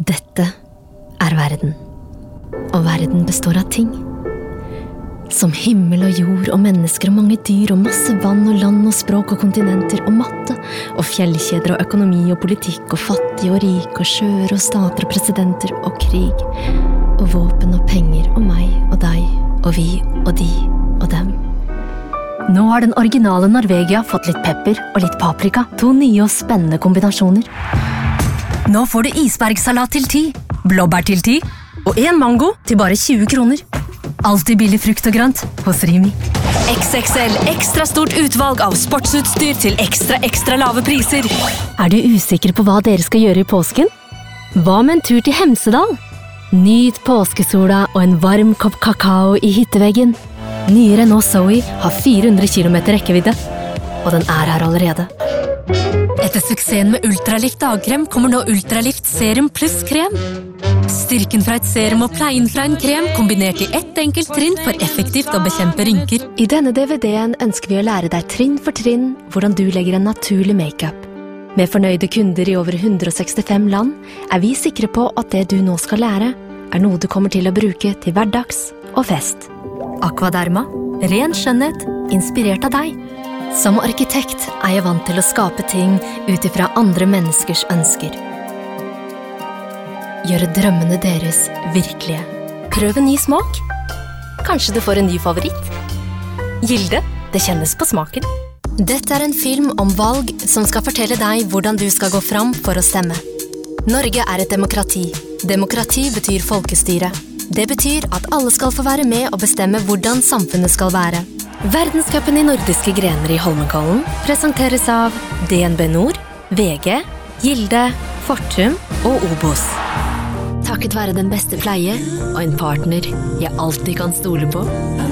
Dette verden, og verden består av ting. Som himmel og jord og mennesker og mange dyr og masse vann og land og språk og kontinenter og matte og fjellkjeder og økonomi og politikk og fattig og rik og sjøer og stater og presidenter og krig og våpen og penger og meg og deg og vi og de og dem. Nå har den originale Norvegia fått litt pepper og litt paprika, 2 nye og spennende kombinasjoner. Nå får du isbergsalat til 10, blåbær til 10 og 1 mango til bare 20 kroner. Alltid billig frukt og grønt hos Rimi. XXL ekstra stort utvalg av sportsutstyr til ekstra lave priser. Du usikker på hva dere skal gjøre i påsken? Hva med en tur til Hemsedal? Nyt påskesola og en varm kopp kakao i hytteveggen. Nye Renault Zoe har 400 km rekkevidde, og den her allerede. Etter suksessen med Ultralift dagkrem kommer nå Ultralift Serum Plus krem. Styrken fra et serum og pleien fra en krem kombinert i ett enkelt trinn for effektivt å bekjempe rynker. I denne DVD-en ønsker vi å lære deg trinn for trinn hvordan du legger en naturlig make-up. Med fornøyde kunder i over 165 land vi sikre på at det du nå skal lære noe du kommer til å bruke til hverdags og fest. Aquaderma, ren skjønnhet, inspirert av deg. Som arkitekt jeg vant til å skape ting utifra andre menneskers ønsker. Gjøre drømmene deres virkelige. Prøv en ny smak. Kanskje du får en ny favoritt. Gilde, det kjennes på smaken. Dette en film om valg som skal fortelle deg hvordan du skal gå fram for å stemme. Norge et demokrati. Demokrati betyr folkestyre. Det betyr at alle skal få være med og bestemme hvordan samfunnet skal være. Verdenscupen i nordiske grener i Holmenkollen presenteres av DNB Nord, VG, Gilde, Fortum og Obos. Takket være den beste pleie og en partner jeg alltid kan stole på.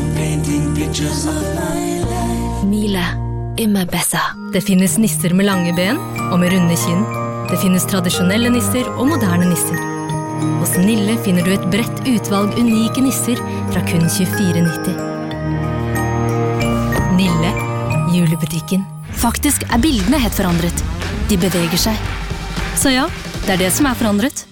Mile Bessa. Det finnes nisser med lange ben og med runde kinn. Det finnes tradisjonelle nisser og moderne nisser. Hos Nille finner du et bredt utvalg unike nisser fra kun 24,90. Nille, julebutikken. Faktisk bildene helt forandret. De beveger seg. Så ja, det det som forandret.